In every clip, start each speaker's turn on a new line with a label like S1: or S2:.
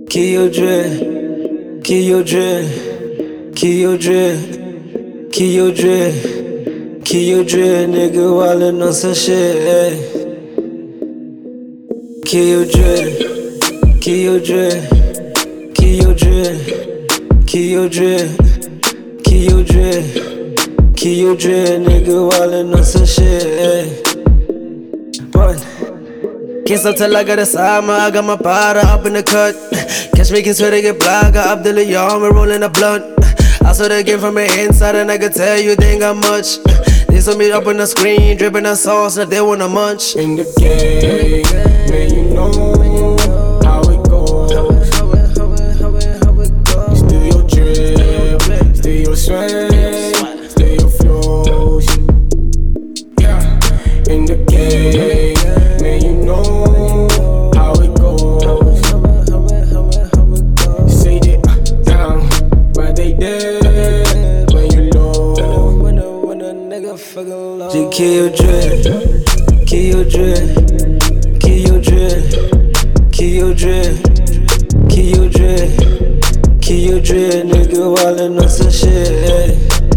S1: Kill your dread, kill your dread, kill your dread, kill your dread, kill your dread, nigga wildin' on some shit, ayy. Kill your dread, kill your dread, kill your dread, kill your dread, kill your dread, kill your dread, nigga wildin' on some shit, ayy. Can't stop till I got a summer, I got my powder up in the cut. Catch me, can swear to get black, got Abdullah Yam, we're rolling a blunt. I saw the game from the inside and I could tell you they ain't got much. They saw me up on the screen, dripping the sauce, and they wanna munch.
S2: In the game, man, you know how it goes. Still your drip, still your swag, still your flows. Yeah, in the game, man, you know how it goes. Say it down, but they dead when you low.
S1: Just kill your dread, kill your dread, kill your dread, kill your dread, kill your dread, kill your dread, nigga wildin' on some shit, ayy.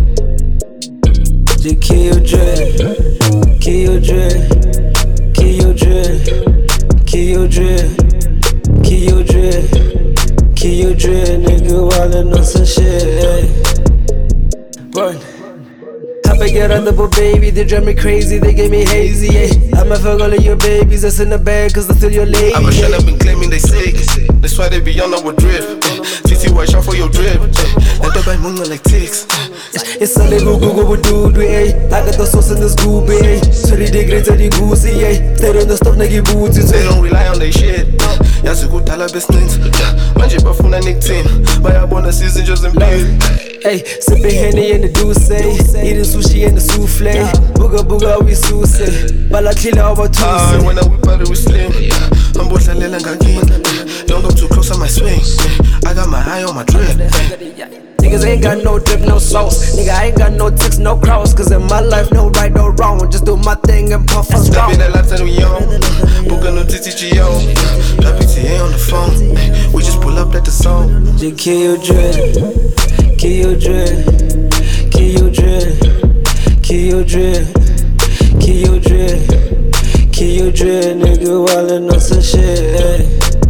S1: Just kill your dread, kill your dread, kill your dread, kill your dread, kill your dread, kill your dread, nigga wildin' on some shit, ayy. Run. I get on the boat, baby, they drive me crazy, they get me hazy, yeah. I'ma fuck all of your babies that's in the bag, cause I still your lady.
S3: I'm shut up and claiming they sick. That's why they be on our drip. TT white shot for your drip. Let the bite moon like ticks.
S1: It's a little Google dude, ayy. I got the sauce in this goop, ayy. So they great to the goosey, ayy. Stay on the stuff, nigga, booty.
S3: They don't rely on they shit. Ja, so gut aller business. Manche bafuna Nick Team. But I want a season just in bed.
S1: Hey, sipping Henny in the Douce, eating sushi in the souffle. Booga booga we sushi, balakila over Tuesday.
S3: When I whip out it with slim, I'm both a little gagging. Don't go too close on my swing. I got my eye on my drip.
S1: Niggas ain't got no drip, no sauce. Nigga, I ain't got no ticks, no cross. Cause in my life, no right, no wrong. Just do my thing and puff and
S3: strong. That lifestyle we on. Book no TTGO. Got PTA on the phone. We just pull up at the song.
S1: Just kill your dread. Kill your dread, kill your dread, kill your dread, kill your dread, kill your dread, nigga wildin' on some shit, ayy.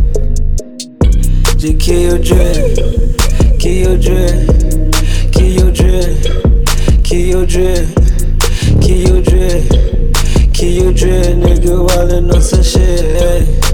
S1: Just kill your dread, kill your dread, kill your dread, kill your dread, kill your dread, kill your dread, nigga wildin' on some shit, ayy.